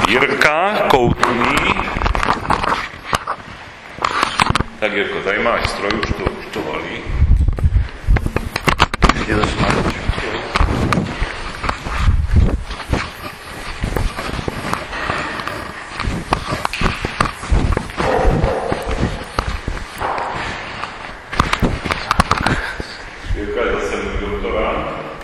Jirka Koutný. Tak Jirko, tady máš stroj, už to valí. Je to smart. Jirka je zase doktorát.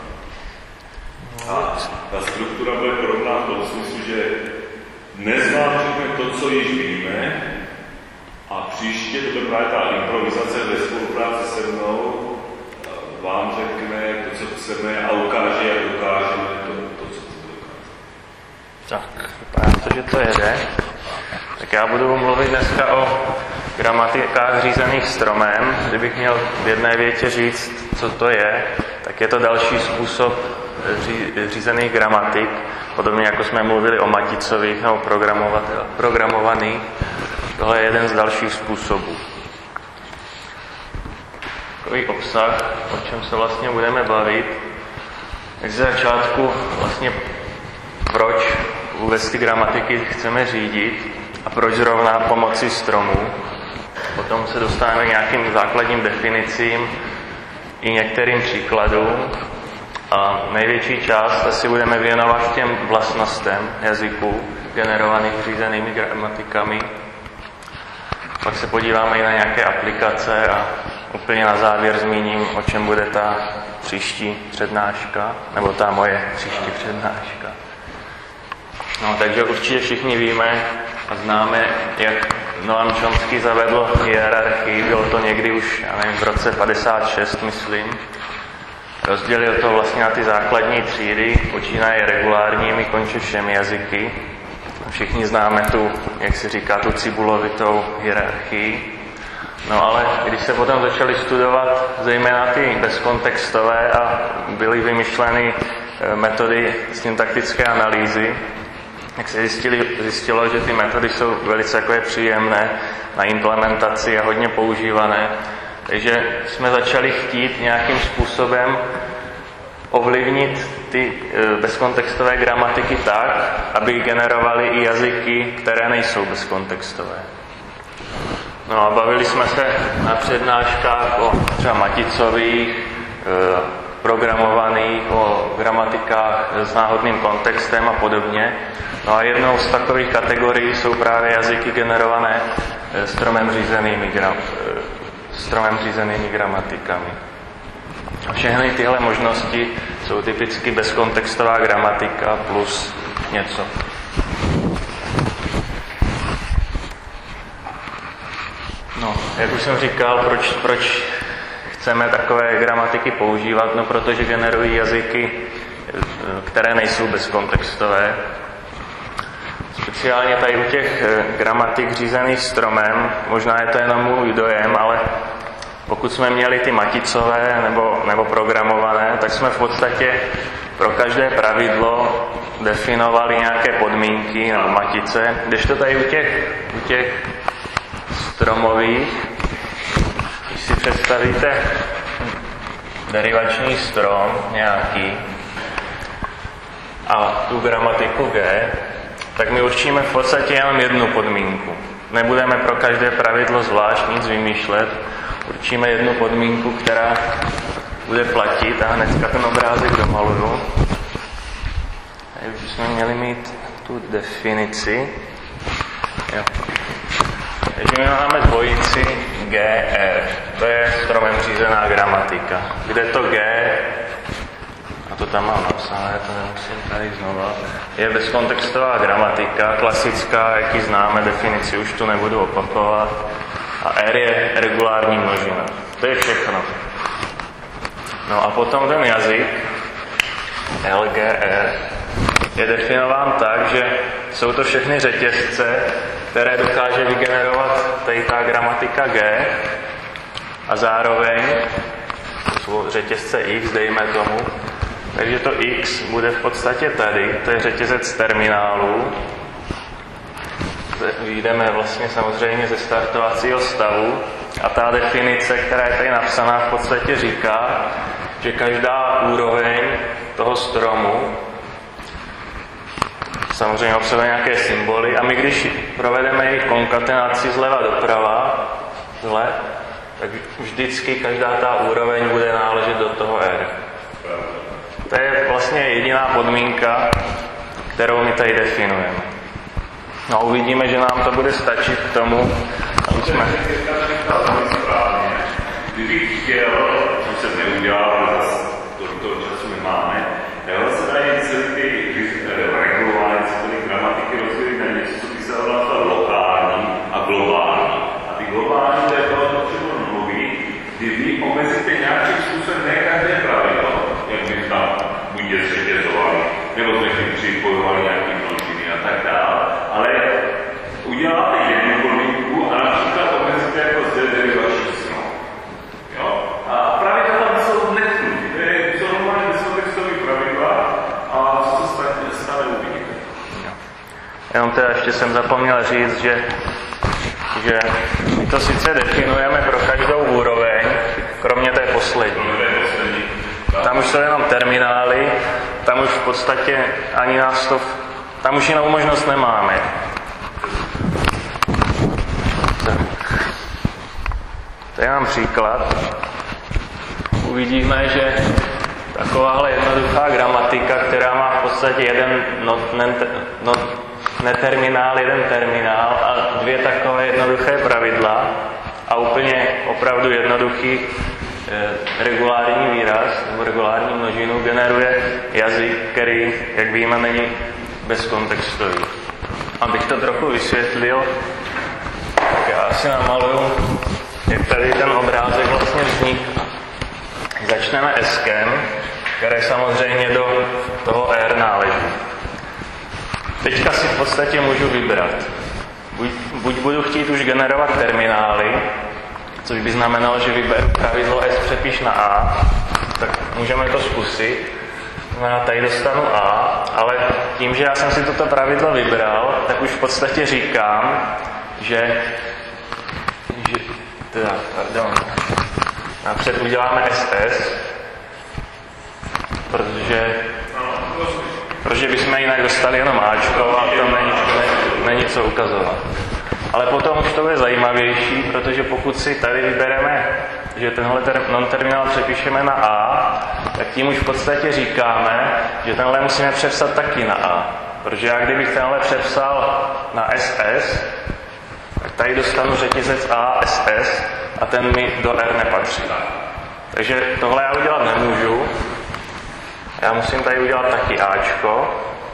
A ta struktura bude podobná v tom smyslu, že dnes vám řekne to, co již víme, a příště, to je právě ta improvizace ve spolupráci se mnou, vám řekne to, co chceme, a ukáže, jak dokážeme to, co chceme dokázat. Tak, vypadá to, že to jede. Tak já budu mluvit dneska o gramatikách řízených stromem. Kdybych měl v jedné větě říct, co to je, tak je to další způsob řízených gramatik, podobně jako jsme mluvili o maticových nebo programovaných. Tohle je jeden z dalších způsobů. Takový obsah, o čem se vlastně budeme bavit. Tak ze začátku vlastně proč vůbec ty gramatiky chceme řídit a proč zrovna pomocí stromů. Potom se dostaneme k nějakým základním definicím i některým příkladům. A největší část asi budeme věnovat těm vlastnostem jazyku generovaných řízenými gramatikami. Pak se podíváme i na nějaké aplikace a úplně na závěr zmíním, o čem bude ta příští přednáška, nebo ta moje příští přednáška. No, takže určitě všichni víme a známe, jak Noam Chomsky zavedl hierarchii, bylo to někdy už, já nevím, v roce 56, myslím. Rozdělil to vlastně na ty základní třídy, počínaje regulárními, konče všemi jazyky. Všichni známe tu, jak se říká, tu cibulovitou hierarchii. No ale když se potom začali studovat zejména ty bezkontextové a byly vymyšleny metody syntaktické analýzy, tak se zjistilo, že ty metody jsou velice takové příjemné na implementaci a hodně používané. Takže jsme začali chtít nějakým způsobem ovlivnit ty bezkontextové gramatiky tak, aby generovaly i jazyky, které nejsou bezkontextové. No a bavili jsme se na přednáškách o třeba maticových, programovaných, o gramatikách s náhodným kontextem a podobně. No a jednou z takových kategorií jsou právě jazyky generované stromem řízenými gramatikami. Všechny tyhle možnosti jsou typicky bezkontextová gramatika plus něco. No, jak už jsem říkal, proč chceme takové gramatiky používat? No, protože generují jazyky, které nejsou bezkontextové. Speciálně tady u těch gramatik řízených stromem, možná je to jenom můj dojem, ale pokud jsme měli ty maticové nebo programované, tak jsme v podstatě pro každé pravidlo definovali nějaké podmínky na matice, kdežto tady u těch stromových, když si představíte derivační strom nějaký a tu gramatiku G, tak my určíme v podstatě jenom jednu podmínku. Nebudeme pro každé pravidlo zvlášť nic vymýšlet, určíme jednu podmínku, která bude platit a hnedka ten obrázek domaluju. Tady už jsme měli mít tu definici. Jo. Takže my máme dvojici GR. To je stromem řízená gramatika. Kde to G, a to tam mám napsané, to nemusím tady znova, je bezkontextová gramatika, klasická, jak ji známe, definici už tu nebudu opakovat. A R je regulární množina. To je všechno. No a potom ten jazyk, LGR, je definován tak, že jsou to všechny řetězce, které dokáže vygenerovat tady ta gramatika G a zároveň jsou řetězce X, dejme tomu. Takže to X bude v podstatě tady, to je řetězec terminálů. Vyjdeme vlastně samozřejmě ze startovacího stavu a ta definice, která je tady napsaná, v podstatě říká, že každá úroveň toho stromu samozřejmě obsahuje nějaké symboly a my když provedeme jejich konkatenaci zleva doprava, zle, tak vždycky každá ta úroveň bude náležet do toho R. To je vlastně jediná podmínka, kterou my tady definujeme. No uvidíme, že nám to bude stačit k tomu, aby jsme... Kdybych chtěl, což se neudělal, ale zase toho času nemáme, já se tady celý ty regulování, celé gramatiky rozdělit na něco, co by se dalo lokální a globální. A ty globální, to je to, o čem mluví, kdy vy omezíte nějakým způsobem ne každé pravidlo, jak by tam buď je zřetězovali, nebo jsme si připojovali nějaký množiny a tak dále, ale uděláte jednu podmínku a například omezíte jako zde derivační snou. A pravidla tam jsou netknutí, to je normální vysokotextový pravidla a co se stane uvidíte. Jenom teda ještě jsem zapomněl říct, že my to sice definujeme pro každou úroveň, kromě té poslední. Tam už jsou jenom terminály, tam už v podstatě ani nás to... Tam už jinou možnost nemáme. Tady mám příklad. Uvidíme, že takováhle jednoduchá gramatika, která má v podstatě jeden neterminál, jeden terminál a dvě takové jednoduché pravidla a úplně opravdu jednoduchý regulární výraz nebo regulární množinu generuje jazyk, který, jak víme, není bezkontextový. Abych to trochu vysvětlil, tak já si namaluju, jak tady ten obrázek vlastně vznikl. Začneme S-kem, které samozřejmě do toho R náleží. Teďka si v podstatě můžu vybrat. Buď budu chtít už generovat terminály, což by znamenalo, že vyberu pravidlo S přepiš na A, tak můžeme to zkusit. Tady dostanu A, ale tím, že já jsem si toto pravidlo vybral, tak už v podstatě říkám, že napřed uděláme SS, protože bychom jinak dostali jenom Ačko a tam není co ukazovat. Ale potom už to bude zajímavější, protože pokud si tady vybereme, že tenhle non-terminál přepíšeme na A, tak tím už v podstatě říkáme, že tenhle musíme přepsat taky na A. Protože já kdybych tenhle přepsal na SS, tak tady dostanu řetězec A, SS a ten mi do R nepatří. Takže tohle já udělat nemůžu. Já musím tady udělat taky Ačko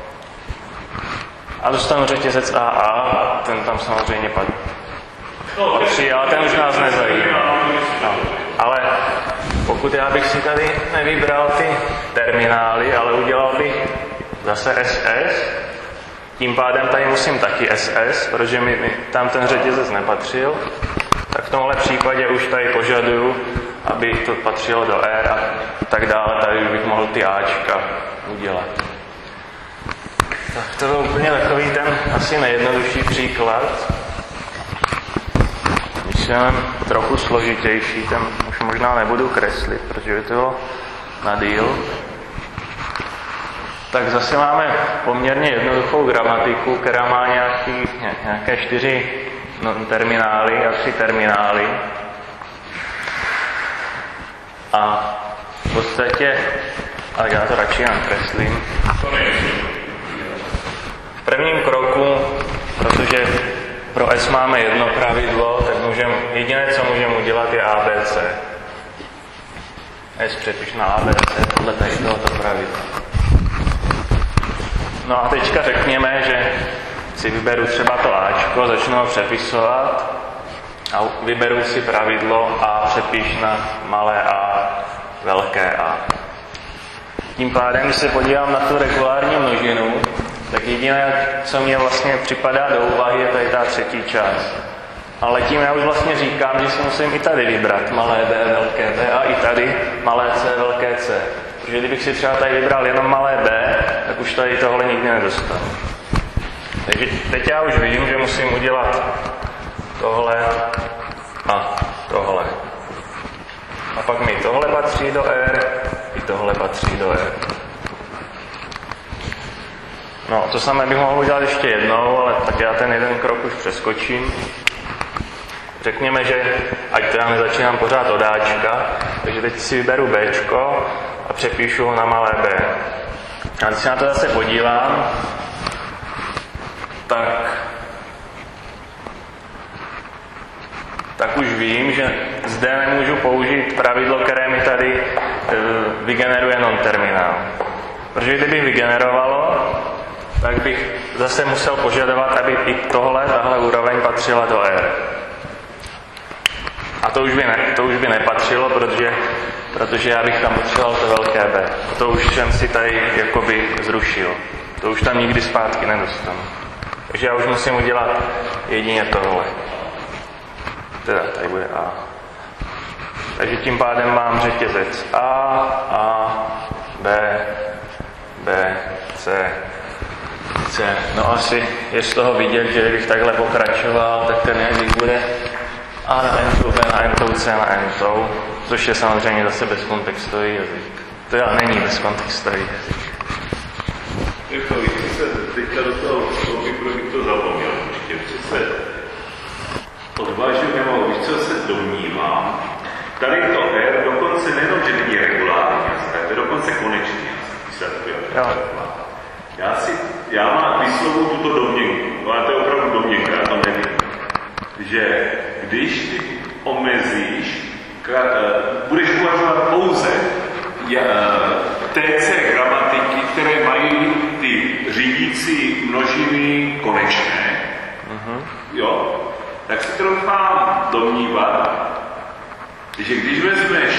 a dostanu řetězec AA, ten tam samozřejmě patří, ale ten už nás nezajímá. No. Ale pokud já bych si tady nevybral ty terminály, ale udělal bych zase SS, tím pádem tady musím taky SS, protože mi tam ten řetězec nepatřil, tak v tomhle případě už tady požaduju, aby to patřilo do R a tak dále, tady bych mohl ty Ačka udělat. Tak to byl úplně takový ten asi nejjednodušší příklad. Když jsem trochu složitější, ten už možná nebudu kreslit, protože by to bylo na díl. Tak zase máme poměrně jednoduchou gramatiku, která má nějaké 4 terminály a 3 terminály. A v podstatě, ale já to radši nakreslím. V prvním kroku, protože pro S máme jedno pravidlo, tak jediné, co můžeme udělat, je ABC. S přepiš na ABC podle tady tohoto pravidla. No a teďka řekněme, že si vyberu třeba to Ačko, začnu ho přepisovat a vyberu si pravidlo A přepiš na malé a, velké A. Tím pádem, když se podívám na tu regulární množinu, tak jediné, co mě vlastně připadá do úvahy, je tady ta třetí část. Ale tím já už vlastně říkám, že si musím i tady vybrat malé b, velké b a i tady malé c, velké c. Protože kdybych si třeba tady vybral jenom malé b, tak už tady tohle nikdy nedostanu. Takže teď já už vím, že musím udělat tohle a tohle. A pak mi tohle patří do R, i tohle patří do R. No, to samé bych mohl udělat ještě jednou, ale tak já ten jeden krok už přeskočím. Řekněme, že ať teda nezačínám pořád od Ačka, takže teď si vyberu Bčko a přepíšu ho na malé b. A když se na to zase podívám, tak už vím, že zde nemůžu použít pravidlo, které mi tady vygeneruje non-terminál. Protože kdybych vygenerovalo, tak bych zase musel požadovat, aby i tahle úroveň patřila do R. A to už by nepatřilo, protože já bych tam potřeboval to velké B. To už jsem si tady jakoby zrušil. To už tam nikdy zpátky nedostanu. Takže já už musím udělat jedině tohle. Teda tady bude A. Takže tím pádem mám řetězec A, B, C. No asi je z toho vidět, že kdybych takhle pokračoval, tak ten jazyk bude A na N, B na N, C na N, což je samozřejmě zase bezkontextový jazyk. To není bezkontextový jazyk. Jako, když se teďka do toho vstoupí, bych to zapomněl. Určitě přece odvážím, nebo víš, co se domnívám. Tady to R dokonce nejenom, že není regulární jazyk, to je dokonce konečný jazyk. Já vyslovuji tuto domněnku, ale to je opravdu domněnka, já to nevím. Že když ty omezíš, budeš uvažovat pouze TC gramatiky, které mají ty řídící množiny konečné, jo, tak si troufám domnívat, že když vezmeš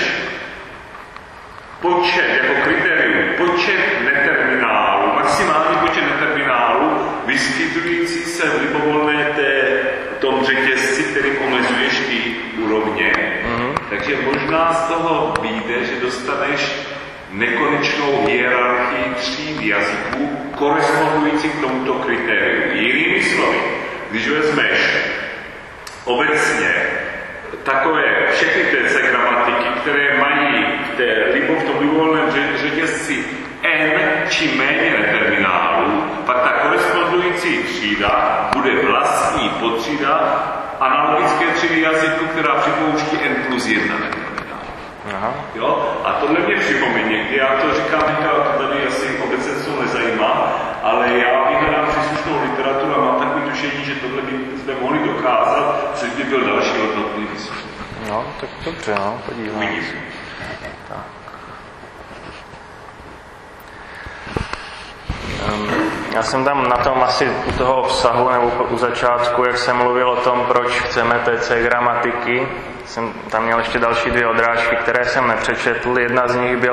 počet jako kritérium, počet neterminálů, maximální počet neterminálů, vyskytující se v libovolné tom řetězci, kterým omezuješ ty úrovně, takže možná z toho vyjde, že dostaneš nekonečnou hierarchii tříd jazyků korespondující k tomuto kritériu. Jinými slovy, když vezmeš obecně takové všechny TC gramatiky, které mají v tom libovolném řetězci n či méně neterminálů, pak ta korespondující třída bude vlastní podtřída analogické třídy jazyku, která připouští n+1 neterminál. Jo? A tohle mě připomíná někdy, já to říkám, to tady asi obecně nezajímá, ale já vyhledám příslušnou literaturu a mám takový tušení, že tohle bychom mohli dokázat, což by byl další hodnotný výzkum. No, tak dobře, podívám. Tak. Já jsem tam na tom asi u toho obsahu nebo u začátku, jak jsem mluvil o tom, proč chceme TC gramatiky, jsem tam měl ještě další 2 odrážky, které jsem nepřečetl. Jedna z nich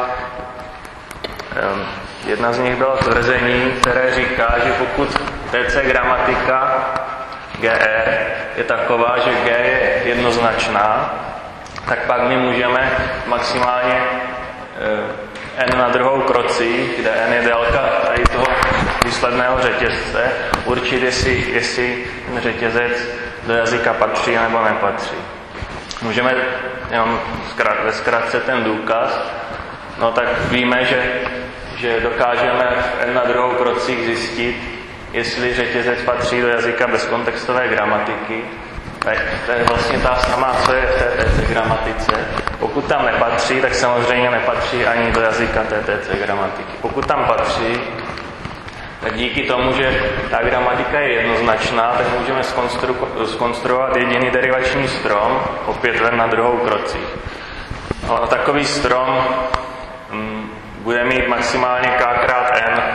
byla tvrzení, které říká, že pokud TC gramatika GR je taková, že G je jednoznačná, tak pak my můžeme maximálně n na druhou krocí, kde n je délka tady toho výsledného řetězce, určit, jestli ten řetězec do jazyka patří nebo nepatří. Můžeme jenom ve zkratce ten důkaz, no tak víme, že dokážeme n na druhou krocích zjistit, jestli řetězec patří do jazyka bezkontextové gramatiky. To je vlastně ta samá, co je v té TC gramatice. Pokud tam nepatří, tak samozřejmě nepatří ani do jazyka té TC gramatiky. Pokud tam patří, tak díky tomu, že ta gramatika je jednoznačná, tak můžeme zkonstruovat jediný derivační strom, opět ven na druhou krocích. Ale takový strom bude mít maximálně k krát n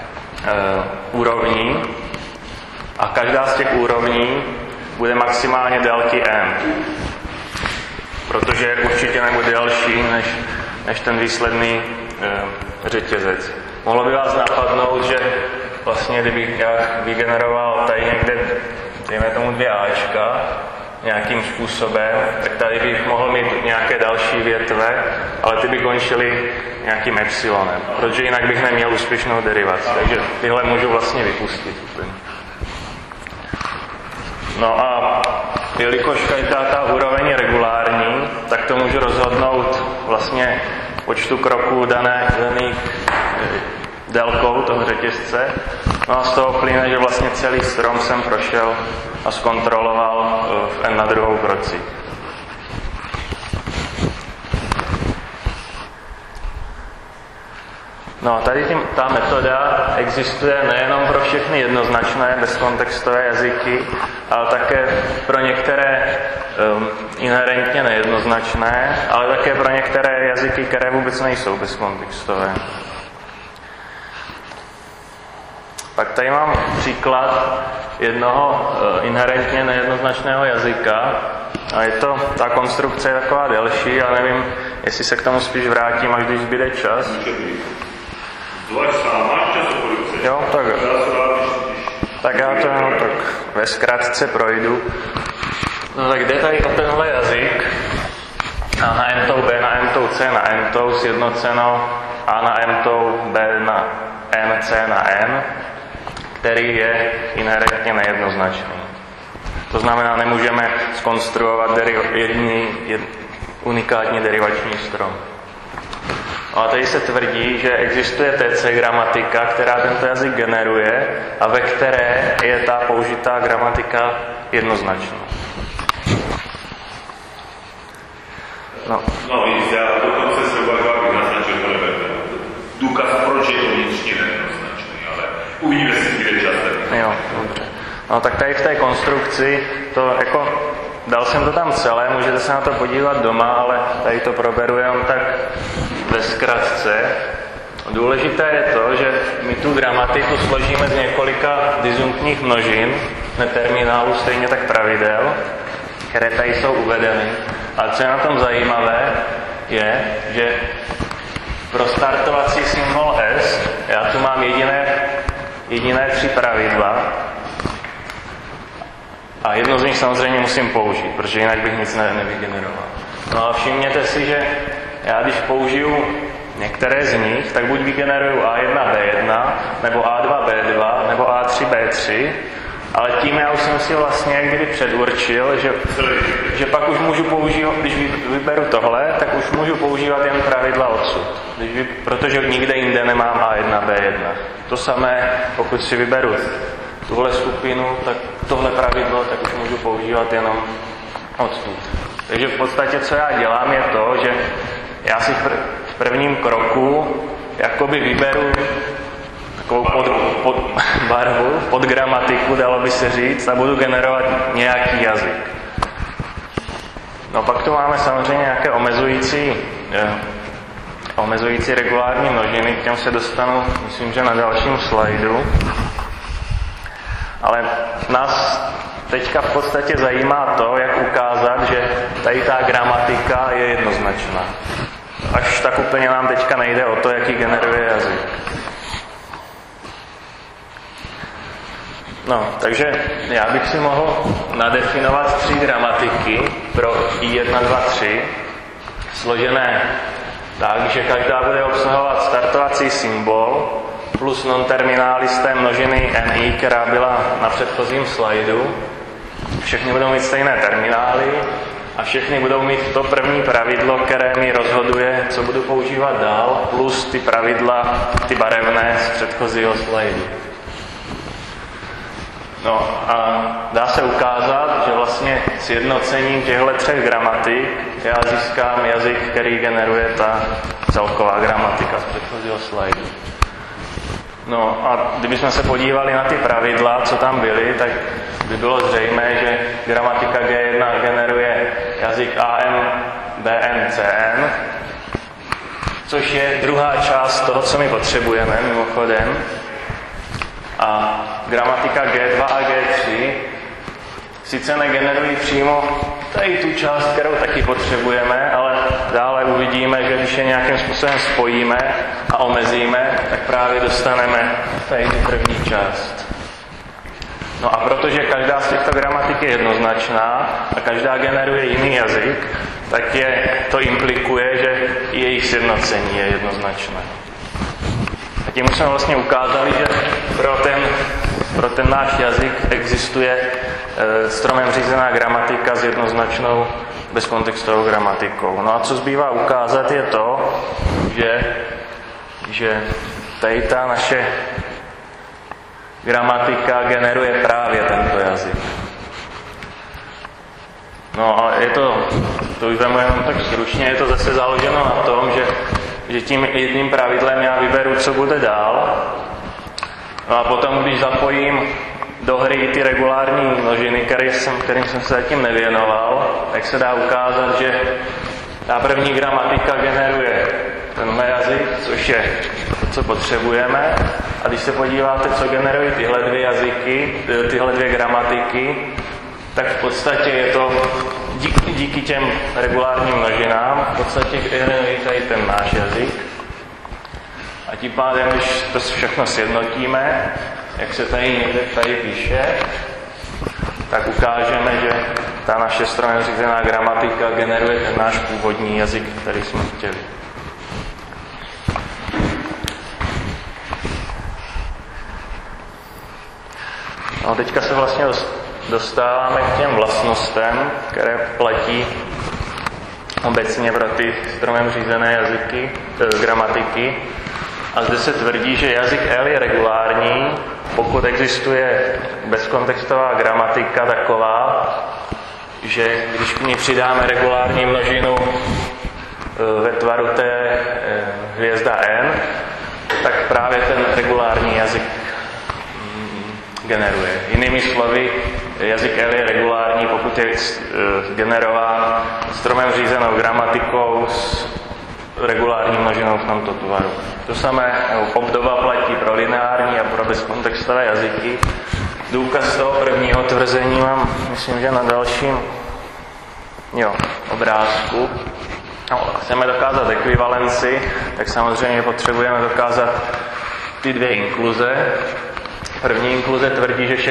úrovní a každá z těch úrovní bude maximálně délky n, protože určitě nebude delší než ten výsledný řetězec. Mohlo by vás napadnout, že vlastně kdybych já vygeneroval tady někde, dejme tomu 2 Ačka, nějakým způsobem, tak tady bych mohl mít nějaké další větve, ale ty by končily nějakým epsilonem, protože jinak bych neměl úspěšnou derivaci, takže tyhle můžu vlastně vypustit úplně. No a jelikož každá ta úroveň je regulární, tak to můžu rozhodnout vlastně počtu kroků daných délkou toho řetězce. No a z toho plyne, že vlastně celý strom jsem prošel a zkontroloval v n na druhou krocích. No a tady ta metoda existuje nejenom pro všechny jednoznačné bezkontextové jazyky, ale také pro některé inherentně nejednoznačné, ale také pro některé jazyky, které vůbec nejsou bezkontextové. Pak tady mám příklad jednoho inherentně nejednoznačného jazyka a ta konstrukce je taková delší a nevím, jestli se k tomu spíš vrátím, až když zbyde čas. Jo, tak já to tak ve zkratce projdu. No tak jde tady o tenhle jazyk A na n-tou, B na n-tou, C na n-tou sjednoceno A na m-tou, B na n, C na n, který je inherentně nejednoznačný. To znamená, nemůžeme zkonstruovat jediný unikátní derivační strom. No a tady se tvrdí, že existuje TC gramatika, která tento jazyk generuje a ve které je ta použitá gramatika jednoznačná. No já dokonce se uvažoval, bych naznačil to důkaz, proč je to vnitřně nejednoznačný, ale uvidíme si chvíli čas. Jo, dobře. No tak tady v té konstrukci, to jako, dal jsem to tam celé, můžete se na to podívat doma, ale tady to proberu jenom tak ve zkratce. Důležité je to, že my tu gramatiku složíme z několika disjunktních množin, neterminálů, stejně tak pravidel, které tady jsou uvedeny. A co je na tom zajímavé, je, že pro startovací symbol S já tu mám jediné 3 pravidla a jedno z nich samozřejmě musím použít, protože jinak bych nic nevygeneroval. No a všimněte si, že já když použiju některé z nich, tak buď vygeneruju A1, B1, nebo A2, B2, nebo A3, B3, ale tím já už jsem si vlastně jak kdyby předurčil, že pak už můžu používat, když vyberu tohle, tak už můžu používat jen pravidla odsud. Protože nikde jinde nemám A1, B1. To samé, pokud si vyberu tuhle skupinu, tak tohle pravidlo, tak už můžu používat jenom odsud. Takže v podstatě, co já dělám, je to, že já si v prvním kroku jakoby vyberu takovou barvu, pod gramatiku, dalo by se říct, a budu generovat nějaký jazyk. No pak tu máme samozřejmě nějaké omezující regulární množiny, k těm se dostanu, myslím, že na dalším slajdu. Ale nás teďka v podstatě zajímá to, jak ukázat, že tady ta gramatika je jednoznačná. Až tak úplně nám teďka nejde o to, jaký generuje jazyk. No, takže já bych si mohl nadefinovat 3 gramatiky pro I1, 2, 3, složené tak, že každá bude obsahovat startovací symbol plus non-terminály z té množiny NI, která byla na předchozím slajdu. Všechny budou mít stejné terminály a všechny budou mít to první pravidlo, které mi rozhoduje, co budu používat dál, plus ty pravidla, ty barevné z předchozího slajdu. No a dá se ukázat, že vlastně sjednocením těchto 3 gramatik já získám jazyk, který generuje ta celková gramatika z předchozího slajdu. No a kdybychom se podívali na ty pravidla, co tam byly, tak by bylo zřejmé, že gramatika G1 generuje jazyk AM, BN, CN, což je druhá část toho, co my potřebujeme mimochodem. A gramatika G2 a G3 sice negenerují přímo tady tu část, kterou taky potřebujeme, ale dále uvidíme, že když je nějakým způsobem spojíme a omezíme, tak právě dostaneme tady tu první část. No a protože každá z těchto gramatik je jednoznačná a každá generuje jiný jazyk, tak to implikuje, že i jejich sjednocení je jednoznačné. A tím jsme vlastně ukázali, že pro ten náš jazyk existuje stromem řízená gramatika s jednoznačnou bezkontextovou gramatikou. No a co zbývá ukázat je to, že tady ta naše gramatika generuje právě tento jazyk. No a je to už vemu jenom tak stručně, je to zase založeno na tom, že tím jedním pravidlem já vyberu, co bude dál. No a potom, když zapojím do hry ty regulární množiny, kterým jsem se zatím nevěnoval, tak se dá ukázat, že ta první gramatika generuje tenhle jazyk, což je to, co potřebujeme. A když se podíváte, co generují tyhle dvě gramatiky, tak v podstatě je to díky těm regulárním množinám, v podstatě generují tady ten náš jazyk. A tím pádem, když to všechno sjednotíme, jak se tady někde píše, tak ukážeme, že ta naše strojně řízená gramatika generuje ten náš původní jazyk, který jsme chtěli. No, teďka se vlastně dostáváme k těm vlastnostem, které platí obecně pro ty stromem řízené jazyky, gramatiky. A zde se tvrdí, že jazyk L je regulární, pokud existuje bezkontextová gramatika taková, že když k ní přidáme regulární množinu ve tvaru té hvězda N, tak právě ten regulární jazyk generuje. Jinými slovy, jazyk L je regulární, pokud je generován stromem řízenou gramatikou s regulární množinou v tomto tvaru. To samé obdoba platí pro lineární a pro bezkontextové jazyky. Důkaz toho prvního tvrzení mám, myslím, že na dalším obrázku. No, chceme dokázat ekvivalenci, tak samozřejmě potřebujeme dokázat ty dvě inkluze. První inkluze tvrdí, že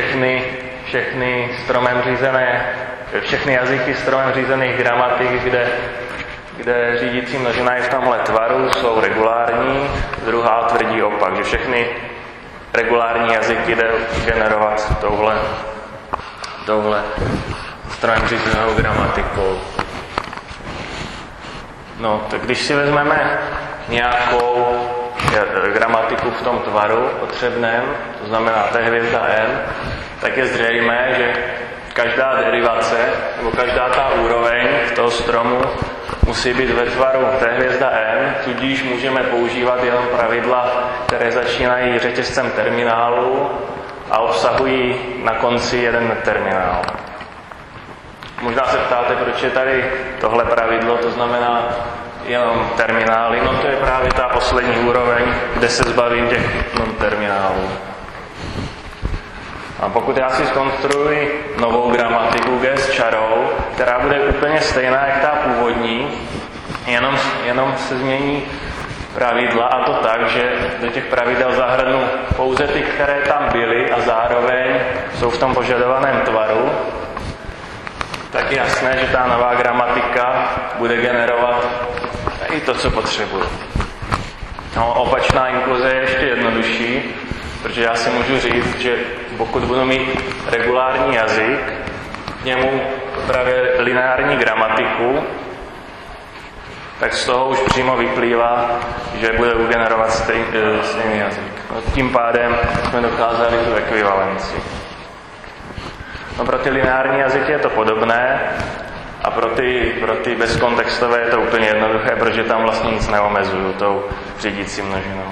všechny jazyky stromem řízených gramatik, kde řídící množina je v tomhle tvaru, jsou regulární. Druhá tvrdí opak, že všechny regulární jazyky jde generovat touhle strojem řízenou gramatikou. No, tak když si vezmeme nějakou gramatiku v tom tvaru potřebném, to znamená té hvězda N, tak je zřejmé, že každá derivace nebo každá ta úroveň toho stromu musí být ve tvaru té hvězda N, tudíž můžeme používat jenom pravidla, které začínají řetězcem terminálů a obsahují na konci jeden terminál. Možná se ptáte, proč je tady tohle pravidlo, to znamená jenom terminály. No to je právě ta poslední úroveň, kde se zbavím těch terminálů. A pokud já si zkonstruuji novou gramatiku G s čarou, která bude úplně stejná jak ta původní, jenom se změní pravidla, a to tak, že do těch pravidel zahrnu pouze ty, které tam byly a zároveň jsou v tom požadovaném tvaru, tak je jasné, že ta nová gramatika bude generovat i to, co potřebuji. No, opačná inkluze je ještě jednodušší, protože já si můžu říct, že pokud budu mít regulární jazyk, k němu právě lineární gramatiku, tak z toho už přímo vyplývá, že bude generovat stejný jazyk. No, tím pádem jsme dokázali tu ekvivalenci. No, pro ty lineární jazyky je to podobné a pro ty bezkontextové je to úplně jednoduché, protože tam vlastně nic neomezuju tou řídící množinou.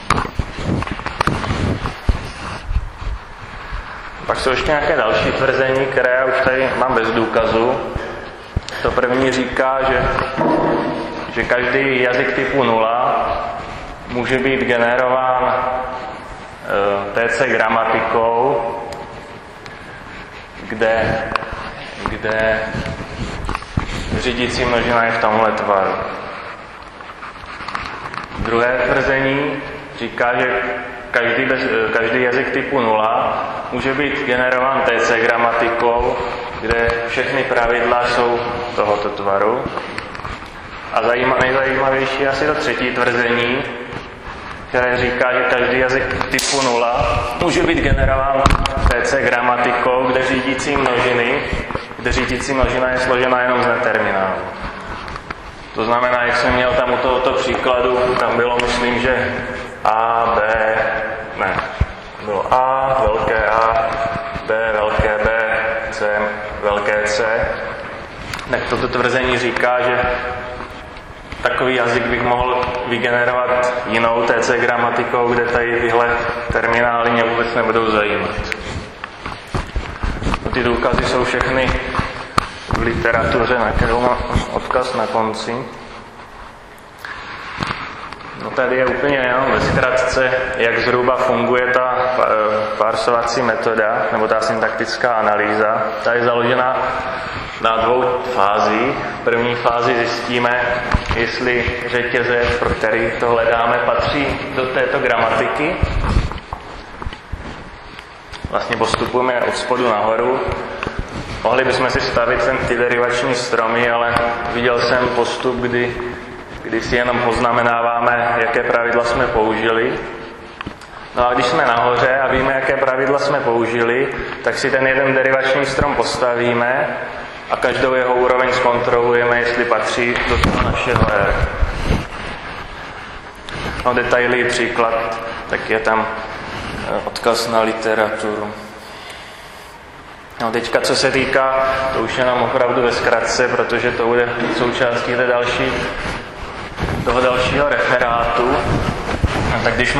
Pak jsou ještě nějaké další tvrzení, které já už tady mám bez důkazu. To první říká, že každý jazyk typu 0 může být generován TC gramatikou, kde řídící množina je v tomhle tvaru. Druhé tvrzení říká, že každý jazyk typu 0 může být generován TC gramatikou, kde všechny pravidla jsou tohoto tvaru. A nejzajímavější je asi to třetí tvrzení, které říká, že každý jazyk typu 0 může být generován TC gramatikou, kde řídící množina je složena jenom z neterminálu. To znamená, jak jsem měl tam u tohoto příkladu, tam bylo, myslím, že A, B, ne, bylo A, velké A, B, velké B, C, velké C. Tak toto tvrzení říká, že takový jazyk bych mohl vygenerovat jinou TC gramatikou, kde tady tyhle terminály mě vůbec nebudou zajímat. Ty důkazy jsou všechny v literatuře, na kterou mám odkaz na konci. No tady je úplně jenom ve zkratce, jak zhruba funguje ta parsovací metoda, nebo ta syntaktická analýza. Ta je založena na 2 fázích. V první fázi zjistíme, jestli řetězec, pro který to hledáme, patří do této gramatiky. Vlastně postupujeme od spodu nahoru. Mohli bychom si stavit ty derivační stromy, ale viděl jsem postup, kdy si jenom poznamenáváme, jaké pravidla jsme použili. No a když jsme nahoře a víme, jaké pravidla jsme použili, tak si ten jeden derivační strom postavíme a každou jeho úroveň zkontrolujeme, jestli patří do toho našeho R. No detaily, příklad, tak je tam odkaz na literaturu. No teďka, co se týká, to už jenom opravdu ve zkratce, protože to bude součástí toho dalšího referátu. No, tak když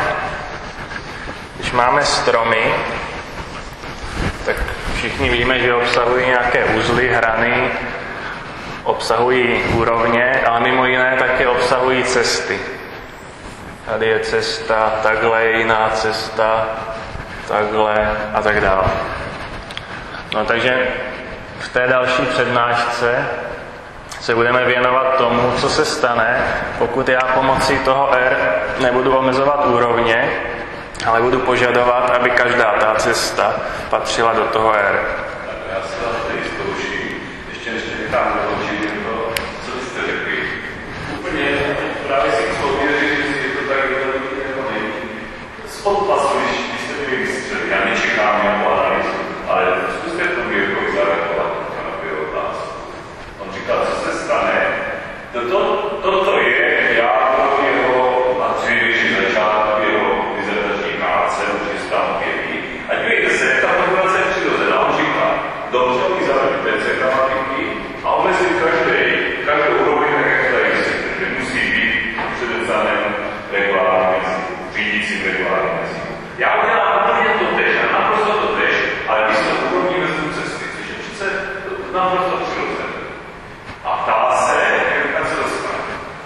máme stromy, tak všichni víme, že obsahují nějaké uzly, hrany, obsahují úrovně, ale mimo jiné také obsahují cesty. Tady je cesta, takhle je jiná cesta, takhle a tak dále. No takže v té další přednášce se budeme věnovat tomu, co se stane, pokud já pomocí toho R nebudu omezovat úrovně, ale budu požadovat, aby každá ta cesta patřila do toho R. Já se vám tady zkouším, ještě než tam dokončím to, co jste řekli. Úplně právě si chci ověřit, jestli je to tak jednoduché nebo není. Spod když jste byli vystřeli, já nečekám nějakou analýzu, ale zkuste to Mirkovi zareagovat na jeho otázku. On říkal, co se stane, toto je jádro jeho atřívější začátku jeho dizertační práce, už tam objeví. A dívejte se, ta formulace je přirozená. On říká, dobře, vyzavedíte TC gramatiky a omezit každou úroveň, tak jak tady že musí být předepsaném regulárním jazyku, řídícím regulárním jazyku. Já udělám úplně to tež, naprosto to tež, ale když se úrovní vezmu cesty, což je přece naprosto přirozené. A ptá se, jak se dostane.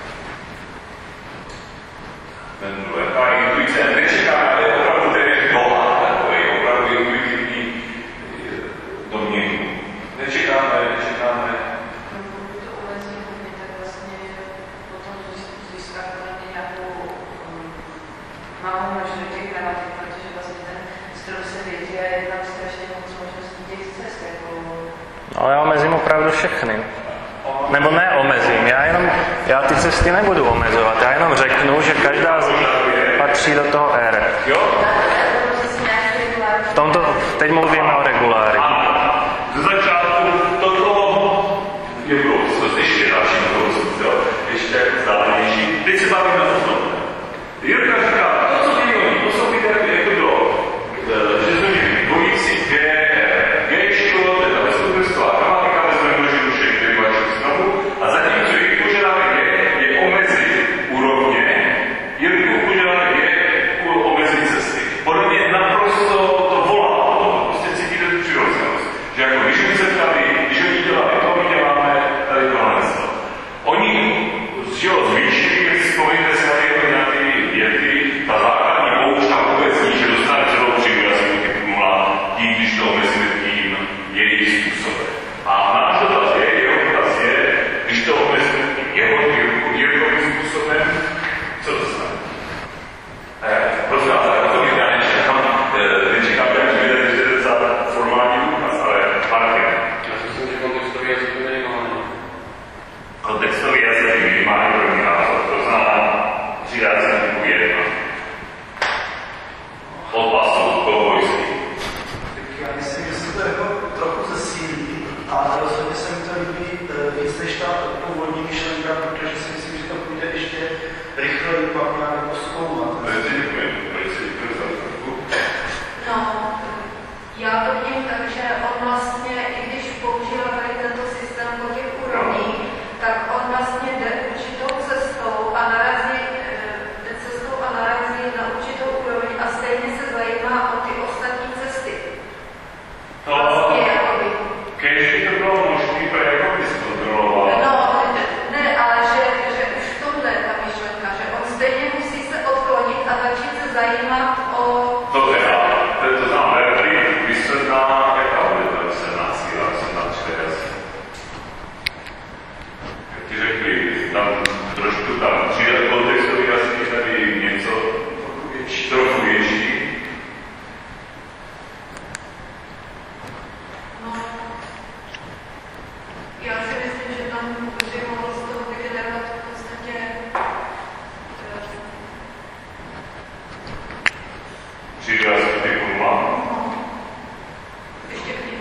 Ten druhá intuice nečeká, ale je opravdu téměř dlouhá, takový opravdu intuitivní domnění. Nečekáme. To omezí hodně, tak vlastně potom získat nějakou malou množství těch gramatik, protože vlastně ten strom se vědí a je tam strašně moc možností těch cest. No ale já omezím opravdu všechny. Nebo neomezím, já ty cesty nebudu omezovat, já jenom řeknu, že každá z nich patří do toho R. Jo? Teď mluvíme o regulári. Ze začátku toto je budoucnost, ještě další budoucnost, jo? Ještě vzdálenější. Teď se bavíme o tom. Jirka říká, to co dělí, to jsou ty jako bylo, že jsou někdy dvojící G-čko, to je ta bezpůsobstvá gramatika, vezmeme množinu všech derivačních stromů a zatímco jejich požadavek je omezit úrovně, Jirkův požadavek je omezit cesty. Podle mě naprosto to volá, prostě cítíte tu přirozenost.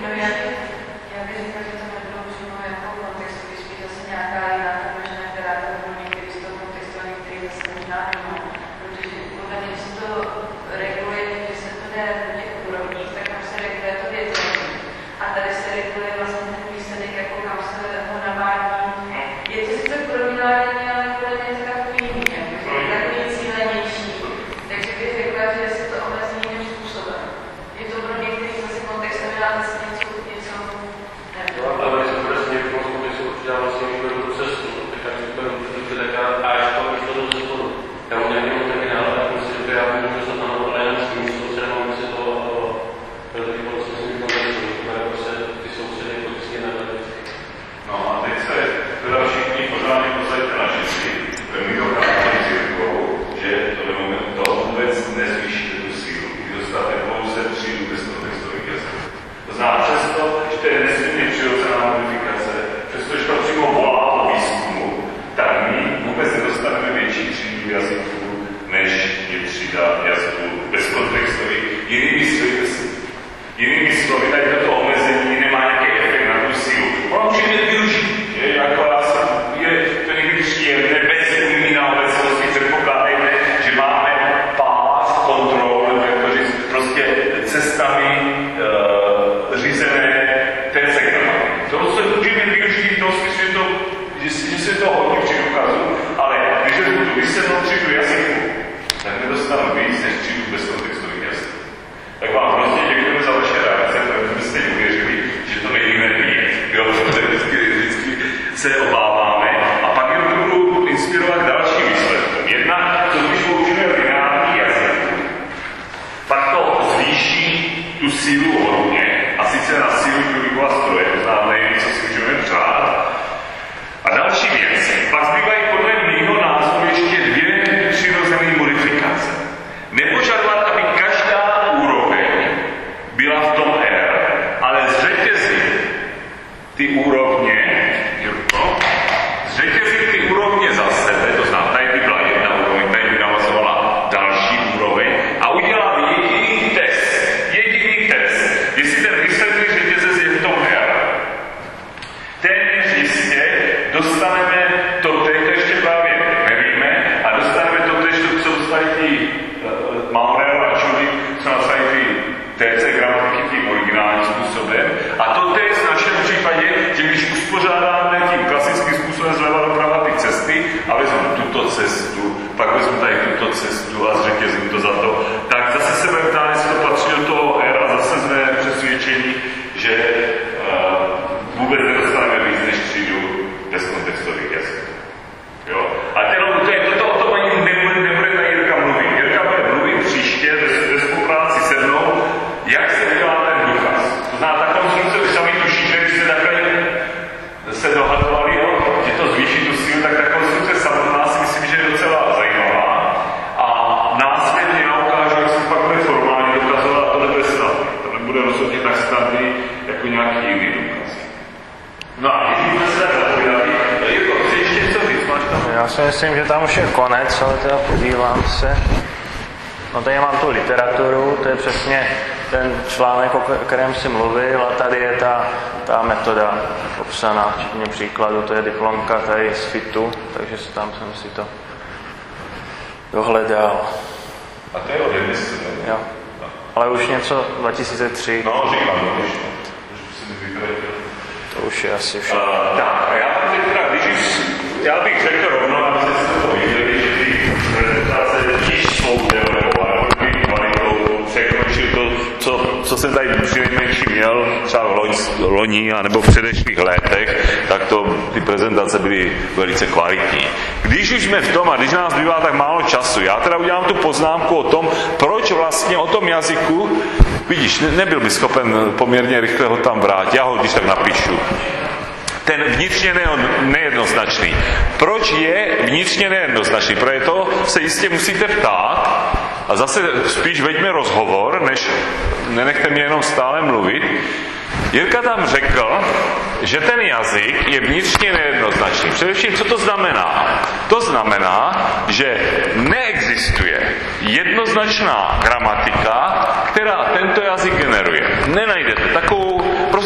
No já bych řekla, že to nebylo přímo jako kontextový, spíš zase nějaká jiná možná, která to bylo někdy z toho kontextu, a některý zase možná nemá. Protože podle mě se to reguluje, že se to jde do těch úrovních, tak tam se reguluje to vědomí. A tady se reguluje vlastně ten výsledek, jako kam se ho navádí. Je to sice prominální, ale podle mě je to takový jiný, takový cílenější. Takže bych řekla, že se to omezí jiným způsobem. Je to pro některých zase kontextově, ale zase něco nevím. Ale když se prostě v tom kontextu určitě vlastně někdo tu cestu, tak jak to můžete takhle až to už to do spodu. Já mu nevím, taky náhle, tak myslím, že já můžu dostat na novo, ale jen s tím, co se nemám myslet toho, pro taky bylo se s tím kontextu, protože se ty soustředy vždycky nevedou. No a teď se teda všichni pořádně posaďte na židli, my to chápeme církvou, že to vůbec nezvýšíte tu sílu, když dostáte pouze třídu bez kontextových jazyků. To znamená přesto, že to je nesmírně přirozená modifikace, přestože to přímo volá po výzkumu, tak my vůbec nedostaneme větší třídu jazyků, než je třída jazyků bezkontextových. Jinými slovy, tady toto omezení nemá nějaký efekt na tu sílu. Ono můžeme využít, že? Jako je to někdy příjemné, bez na obecnosti, předpokládejme, že máme pás, kontrol, nebo jak to říct, prostě cestami řízené TC gramatiky. To se můžeme využít v tom smyslu, že se to hodně při důkazu, ale když řeknu tu vysvětlnou třídu jazyku, tak nedostanu víc než třídu bezkontextových jazyků. Tak vám prostě děkujeme za vaše reakce, protože jste uvěřili, že to nejíme my, jo, protože vždycky se obáváme. A pak jenom budu inspirovat k dalším výsledkům. Jedna, co když použijeme lineární jazyk, pak to zvýší tu sílu hodně, a sice na sílu Turingova stroje, to znamená nejvíc, co si můžeme přát. A další věc, pak zbývají podle mýho názoru ještě dvě přirozené modifikace. Nepožadovat, aby každá úroveň byla v tom R, ale zřetězit ty úrovně, za sebe, to znamená, tady by byla jedna úroveň, tady by navazovala další úroveň a udělat jediný test, jestli ten výsledný řetězec je v tom R. Téměř jistě dostaneme to ještě právě nevíme, a dostaneme to, co dostali ti Maurel a Čudy, co dostali ty TC gramatiky tím originálním způsobem. A to je v našem případě, že když uspořádáme tím klasickým způsobem zleva doprava ty cesty a vezmu tuto cestu, pak vezmu tady tuto cestu a zřetězím to za to, tak zase se budeme ptát, jestli to patří do toho R a zase jsme přesvědčení, že vůbec nedostaneme víc než třídu bezkontextových jazyků. Jo? A toto o tom ani nebude ta Jirka mluvit. Jirka bude mluvit příště ve spolupráci se mnou, jak se udělá ten důkaz. To znamená, ta konstrukce už sami tuší, že když se takhle se dohadovali, že to zvýší tu sílu, tak ta konstrukce samotná si myslím, že je docela zajímavá. A následně nám ukážu, jak se pak bude formálně dokazovat, a to nebude snadný. To nebude rozhodně tak snadný, jako nějaký jiný důkaz. No a když jsme se tak zapovědali, Jirko, chci ještě něco říct, máš tam? Já si myslím, že tam už je konec, ale teda podívám se. No tady mám tu literaturu, to je přesně ten článek, o kterém si mluvil, a tady je ta metoda popsaná, včetně příkladu, to je diplomka tady z FITu, takže tam jsem si to dohledal. A to je od emisy, ne? Jo, ale už něco 2003. No, říkám, už si mi vypratil. To už je asi všechno. Tak, a já bych řekl rovnou, abyste si to viděli, že ty prezentace již svou kvalitou překročil to, co jsem tady přinejmenším měl třeba loni a nebo v předešlých letech, tak ty prezentace byly velice kvalitní. Když už jsme v tom a když nás zbývá tak málo času, já teda udělám tu poznámku o tom, proč vlastně o tom jazyku, vidíš, nebyl by schopen poměrně rychle ho tam vrátit, já ho když tak napíšu. Ten vnitřně nejednoznačný. Proč je vnitřně nejednoznačný? Protože to se jistě musíte ptát a zase spíš veďme rozhovor, než nenechte mě jenom stále mluvit. Jirka tam řekl, že ten jazyk je vnitřně nejednoznačný. Především, co to znamená? To znamená, že neexistuje jednoznačná gramatika, která tento jazyk generuje. Nenajdete takovou,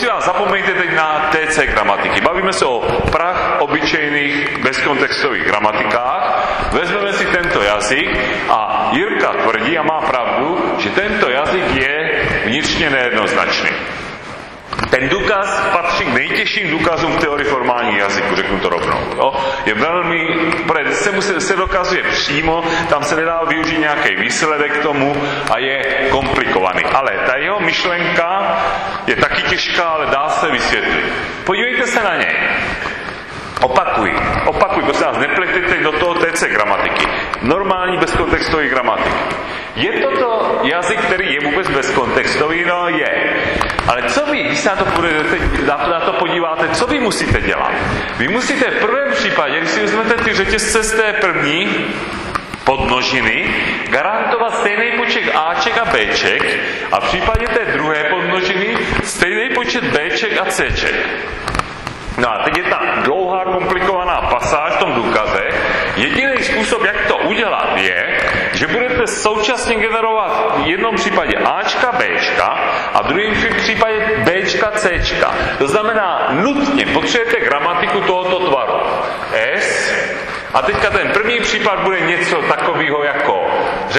TC gramatiky. Bavíme se o prach obyčejných bezkontextových gramatikách. Vezmeme si tento jazyk a Jirka tvrdí, a má pravdu, že tento jazyk je vnitřně nejednoznačný. Ten důkaz patří k nejtěžším důkazům v teorii formálních jazyků, řeknu to rovnou. Jo? Je velmi, se dokazuje přímo, tam se nedá využít nějaký výsledek k tomu a je komplikovaný. Ale ta jeho myšlenka je taky těžká, ale dá se vysvětlit. Podívejte se na něj. Opakuj, prosím vás, nepletete do toho TC gramatiky. Normální bezkontextový gramatiky. Je to jazyk, který je vůbec bezkontextový? No je. Ale co vy, když se na to podíváte, co vy musíte dělat? Vy musíte v prvém případě, když si vezmete ty řetězce z té první podmnožiny, garantovat stejný počet Aček a Bček a v případě té druhé podmnožiny stejný počet Bček a Cček. No a teď je ta dlouhá, komplikovaná pasáž v tom důkaze. Jediný způsob, jak to udělat, je, že budete současně generovat v jednom případě Ačka, Bčka a v druhém případě Bčka, Cčka. To znamená, nutně potřebujete gramatiku tohoto tvaru. S. A teďka ten první případ bude něco takového jako,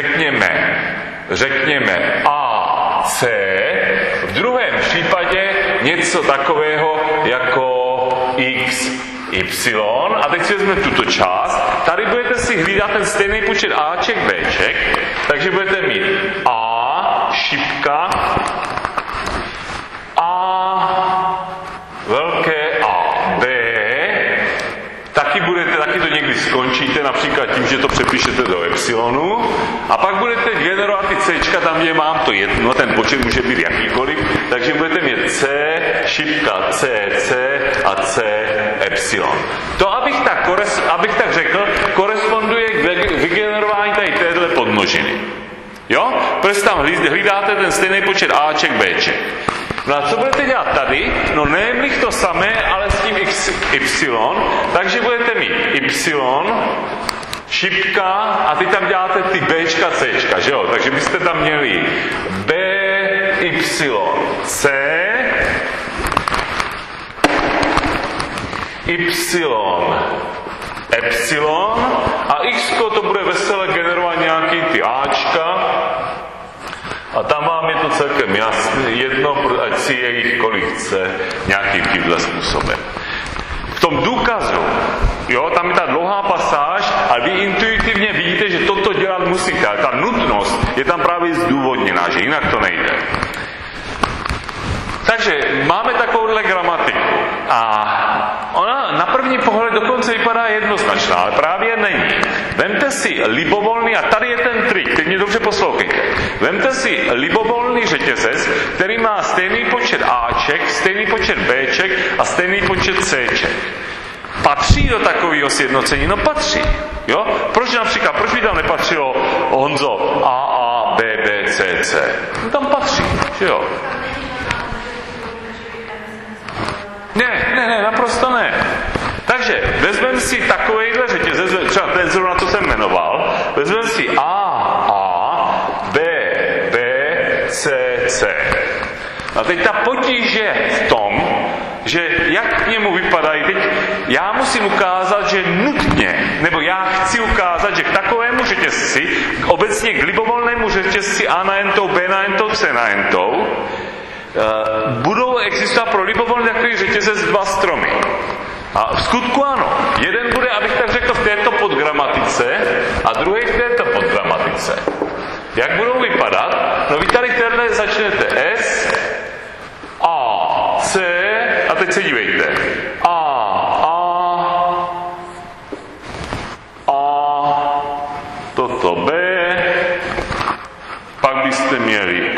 řekněme A, C. V druhém případě něco takového jako X, Y, a teď si vezmeme tuto část, tady budete si hlídat ten stejný počet Aček, Bček, takže budete mít A, šipka, A, velké A, B, taky to někdy skončíte, například tím, že to přepíšete do epsilonu, a pak budete generovat ty Cčka tam, kde mám to jedno, ten počet může být jakýkoliv, takže budete mít C, šipka C, C a C, epsilon. To, abych tak řekl, koresponduje k vygenerování tady téhle podmnožiny. Jo? Protože tam hlídáte ten stejný počet Aček, Bček. No a co budete dělat tady? No nejmlich to samé, ale s tím Y, takže budete mít Y, šipka a ty tam děláte ty Bčka, Cčka, že jo? Takže byste tam měli B, Y, C, Y, epsilon a X to bude veselé generovat nějaký ty Ačka a tam vám je to celkem jasné, jedno, ať si je jich kolik chce, nějakým tímhle způsobem. V tom důkazu, jo, tam je ta dlouhá pasáž a vy intuitivně vidíte, že toto dělat musíte, ale ta nutnost je tam právě zdůvodněná, že jinak to nejde. Takže máme takovouhle gramatiku a ona na první pohled dokonce vypadá jednoznačná, ale právě není. Vemte si libovolný, a tady je ten trik, teď mě dobře poslouchejte. Vemte si libovolný řetězec, který má stejný počet Aček, stejný počet Bček a stejný počet Cček. Patří do takového sjednocení? No patří. Jo? Proč by tam nepatřilo, Honzo, A, B, B, C, C? No tam patří, že jo? Ne, naprosto ne. Takže vezmeme si takovejhle řetězec, třeba ten zrovna, co jsem jmenoval, vezmeme si A, B, B, C, C. A teď ta potíž je v tom, že jak k němu vypadají, teď já musím ukázat, že nutně, nebo já chci ukázat, že k takovému řetězci, obecně k libovolnému řetězci A na entou, B na entou, C na entou, budou existovat pro libovolný takový řetězec dva stromy. A v skutku ano. Jeden bude, abych tak řekl, v této podgramatice a druhý v této podgramatice. Jak budou vypadat? No vy tady tenhle začnete S, A, C a teď se dívejte. A, toto B, pak byste měli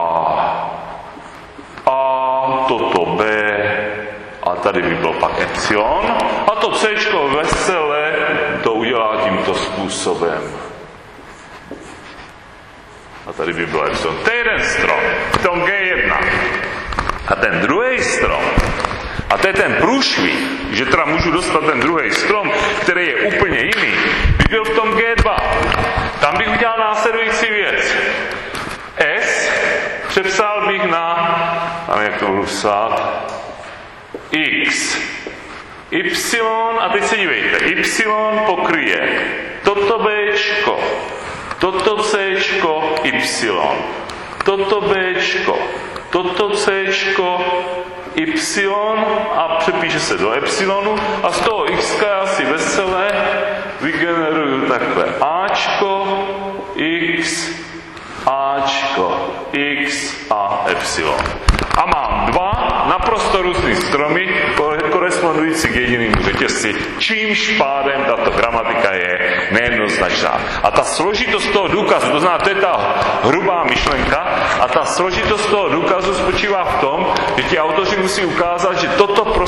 toto B a tady by bylo pak epsilon a to Cčko veselé to udělá tímto způsobem. A tady by bylo epsilon. To je jeden strom, v tom G1. A ten druhý strom, a to je ten průšvih, že teda můžu dostat ten druhý strom, který je úplně jiný, by byl v tom G2. Tam bych udělal následující věc. S přepsal bych na, jak to budu psát, X, Y, a teď se dívejte, Y pokryje toto Bčko, toto Cčko, Y, toto Bčko, toto Cčko, Y a přepíše se do Y a z toho X já si veselé vygeneruju takhle Ačko, X, Ačko, X a Y. A mám dva naprosto různý stromy, korespondující k jedinému řetězci, čímž pádem tato gramatika je nejednoznačná. A ta složitost toho důkazu, to znamená, to je ta hrubá myšlenka, a ta složitost toho důkazu spočívá v tom, že ti autoři musí ukázat, že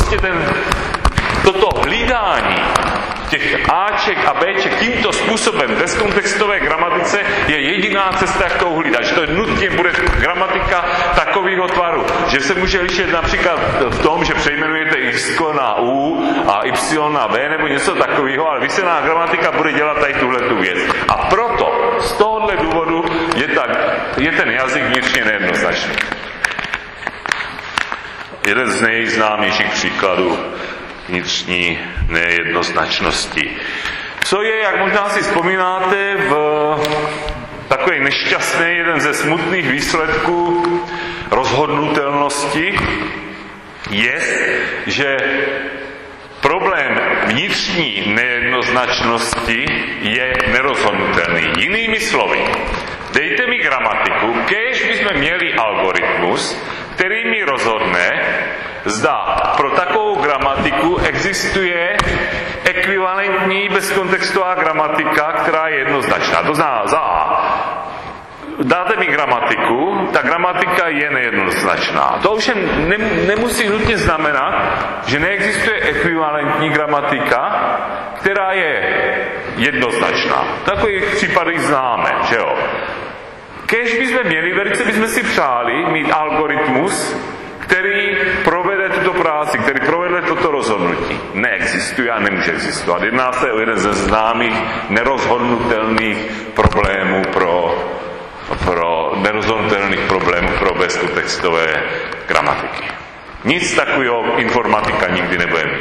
toto hlídání těch Aček a Bček tímto způsobem v bezkontextové gramatice je jediná cesta, jak to uhlídat. Že to nutně bude gramatika takového tvaru, že se může lišit například v tom, že přejmenujete X na U a Y na V nebo něco takového, ale výsledná gramatika bude dělat tady tuhletu věc. A proto z tohohle důvodu je ten jazyk vnitřně nejednoznačný. Jeden z nejznámějších příkladů vnitřní nejednoznačnosti. Co je, jak možná si vzpomínáte, v takový nešťastný, jeden ze smutných výsledků rozhodnutelnosti je, že problém vnitřní nejednoznačnosti je nerozhodnutelný. Jinými slovy, dejte mi gramatiku, kéž bychom měli algoritmus, který mi rozhodne, zda pro takovou gramatiku existuje ekvivalentní bezkontextová gramatika, která je jednoznačná. To znamená, za A. Dáte mi gramatiku, ta gramatika je nejednoznačná. To ovšem nemusí nutně znamenat, že neexistuje ekvivalentní gramatika, která je jednoznačná. Takových případů známe, že jo. Kéž bychom měli, velice bychom si přáli mít algoritmus, který provede tuto práci, který provede toto rozhodnutí. Neexistuje a nemůže existovat. Jedná se o jeden ze známých nerozhodnutelných problémů pro bezkontextové gramatiky. Nic takového informatika nikdy nebude mít.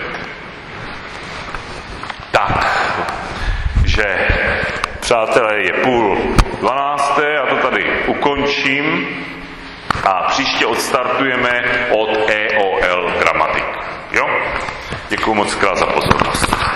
Takže, přátelé, je 11:30, já to tady ukončím a příště odstartujeme od EOL gramatik. Jo? Děkuju moc krát za pozornost.